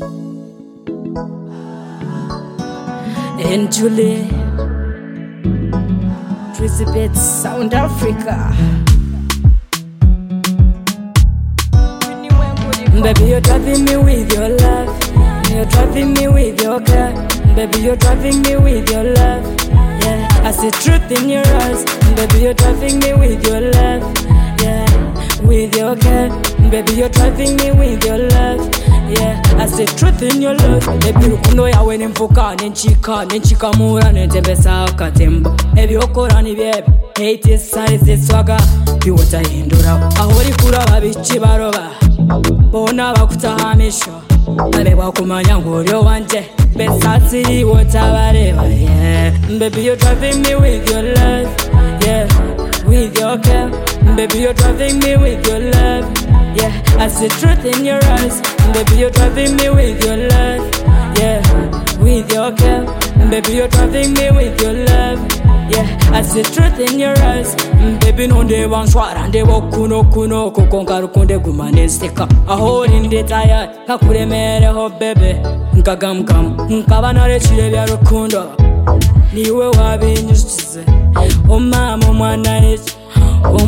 And Julie, Trizibet, Sound Africa. Baby, you're driving me with your love. You're driving me with your car. Baby, you're driving me with your love. Yeah, I see truth in your eyes. Baby, you're driving me with your love. Yeah, with your car. Baby, you're driving me with your love. Yeah, I see truth in your love. Baby, rukundo yawe nimfuka ninchika mura nitembesa katembo. Baby, okora ni byebe. Hate is size swaga. Biwota hindura. Ahori kura babichi baroba. Bona bakutahamisha. Bareba kumanya ngoryo wanje. Besatiri wotabareba. Yeah, baby, you're driving me with your love. Yeah, with your care. Baby, you're driving me with your love. Yeah, I see truth in your eyes. Baby, you're driving me with your love. Yeah, with your care. Baby, you're driving me with your love. Yeah, I see truth in your eyes. Baby, no de wanswara nde wokuno kukonga rukunde gumanestika. Aho ninde tired kakuremere ho baby. Nkagamkam nkabana rechire bya rukundo. Niwe wabinyusize. O mama mwana each. Oh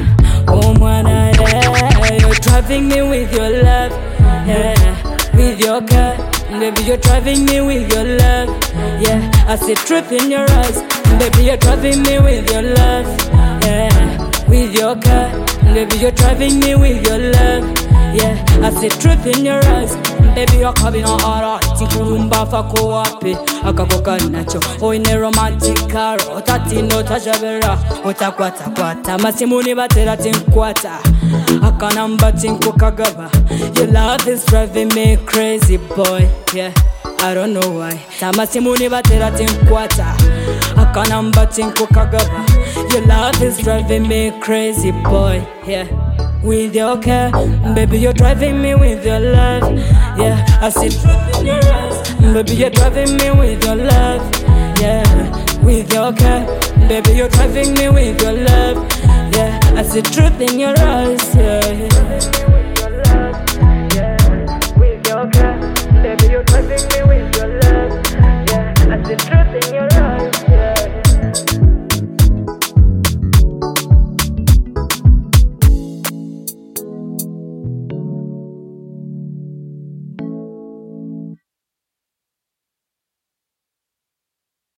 mwana, yeah. You're driving me with your love, yeah. With your car, baby, you're driving me with your love, yeah. I see truth in your eyes, baby, you're driving me with your love, yeah. With your car, baby, you're driving me with your love, yeah. I see truth in your eyes, baby, you're coming on alright. Tikurumba fako wapi, akakoka nacho. Oh, in a romantic car, otatino tajabera, otakwata. Masimuni batera tinkwata, akanamba tinko kagaba. Your love is driving me crazy, boy, yeah. I don't know why. Tamasimuni batera tinkwata, akanamba tinko kagaba. Your love is driving me crazy, boy, yeah. With your care, baby, you're driving me with your love. Yeah, I see truth in your eyes. Baby, you're driving me with your love. Yeah, with your care, baby, you're driving me with your love. Yeah, I see truth in your eyes. Yeah.